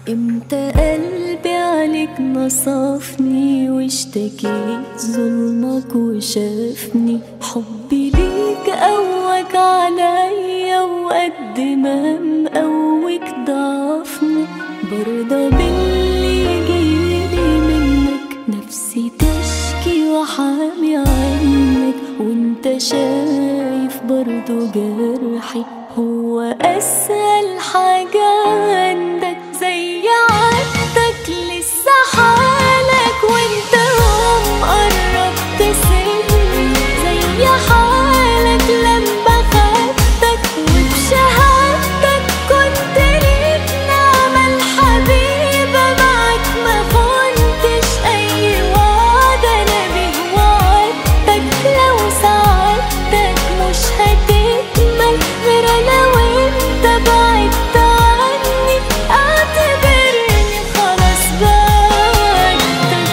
امتى قلبي عليك نصفني واشتكيت ظلمك وشافني؟ حبي ليك قواك عليا وقد ما مقويك ضعفني. برضى باللي جايلي منك، نفسي تشكي وحامي عنك، وانت شايف برضو جرحي هو أسهل حاجة عندك. زي عادتك لسه حالك وانت مقرب تسيبني، زي حالك لما خدتك وبشهادتك كنت ليك نعمة الحبيبة. معاك ما كنتش أي وعد أنا بيه وعدتك، لو ساعدتك مش هتكمل غير أنا وانت بعدت عني. اعتبرني خلاص بعدتك.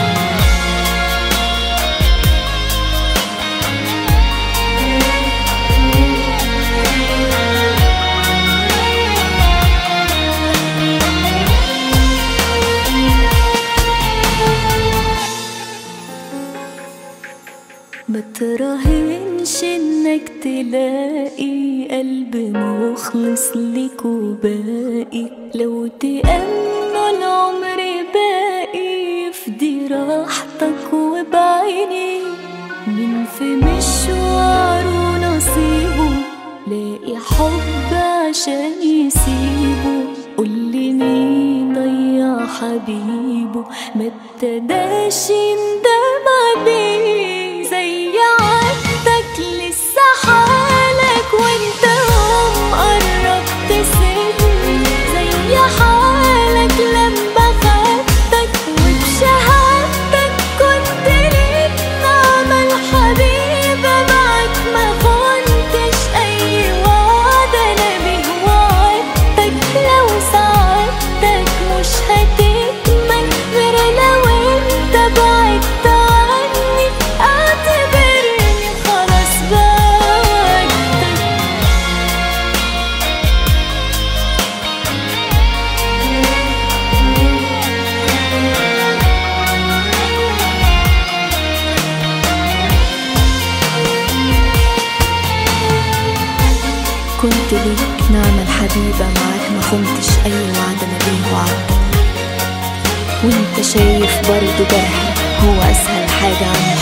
ما تراهنش انك تلاقي قلب مخلص ليك وباقي، لو تأمنوا العمر باقي يفدي راحتك وبعيني. من في مشواره نصيبه لاقي حب عشان يسيبه، قولي مين ضيع حبيبه ما ابتداش يندم عليه. زي عادتك لسه حالك وانت مقرب تسيبني، زي حالك لما خدتك وبشهادتك كنت ليك نعمة الحبيبة. معاك ما كنتش أي وعد أنا بيه وعدتك، لو ساعدتك مش هتكمل غير أنا وانت بعدت عني. اعتبرني خلاص بعدتك. كنت ليك نعمة الحبيبة، معاك ما خنتش أي وعد أنا بيه وعدتك، وانت شايف برضو جرحي هو أسهل حاجة عندي.